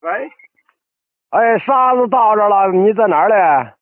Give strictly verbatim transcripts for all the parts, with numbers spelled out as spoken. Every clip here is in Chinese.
喂， 哎，沙子到这了，你在哪儿嘞？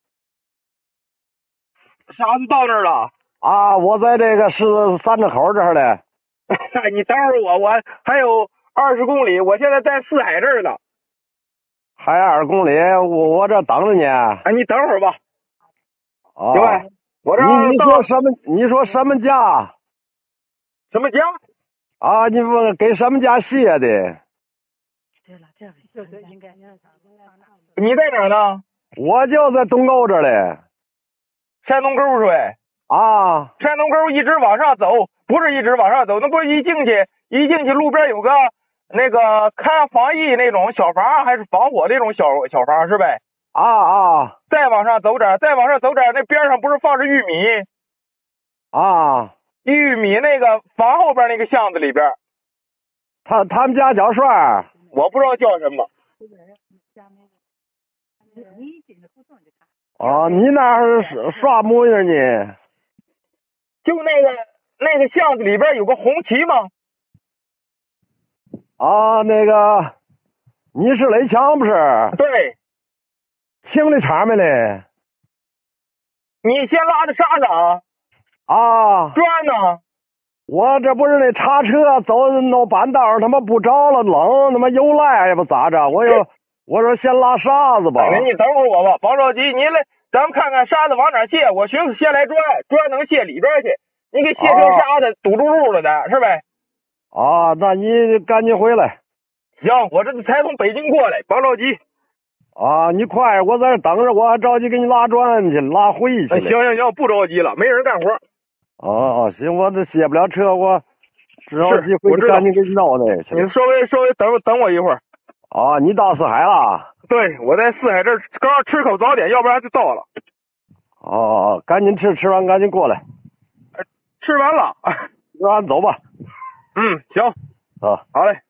啥子到这儿了？ 啊，我在这个十三岔口这儿嘞。 你等会儿我，我还有二十公里，我现在在四海这儿呢。 还二公里，我我这等着你。 哎，你等会儿吧， 啊， 行呗。我这你你到说什么？你说什么价？ 什么家？ 啊，你问给什么价卸的？ 对了，这就是应该。 你在哪儿呢？ 我就在东沟这儿嘞。 山东沟是呗？ 啊， 山东沟一直往上走，不是一直往上走，那不是一进去，一进去路边有个那个看防疫那种小房，还是防火那种小小房是呗？ 啊啊再往上走点，再往上走点，那边上不是放着玉米？ 啊！ 玉米那个房后边那个巷子里边， 他他们家叫帅。 我不知道叫什么。 啊，你那儿是啥模样呢？ 就那个那个巷子里边有个红旗吗？ 啊，那个，你是雷强不是？ 对， 清理场没嘞？ 你先拉的沙子啊， 啊， 砖呢？ 我这不是那叉车走弄板道，他妈不着了，冷，他妈有赖也不咋着，我又我说先拉沙子吧。 哎，你等会儿我吧，甭着急，你来，咱们看看沙子往哪卸。我寻思先来砖，砖能卸里边去，你给卸成沙子堵住路了的，是呗？ 啊，那你赶紧回来。 行，我这才从北京过来，甭着急。 啊，你快，我在这等着，我还着急给你拉砖去，拉回去。 哎，行行行，不着急了，没人干活。 哦哦，行，我这卸不了车，我着急回去， 我知道赶紧给你弄那去。 你稍微稍微等等我一会儿。 啊，你到四海了？ 对，我在四海这儿刚吃口早点，要不然就到了。 哦，赶紧吃，吃完赶紧过来。 吃完了， 吃完走吧。 嗯，行， 啊， 好嘞。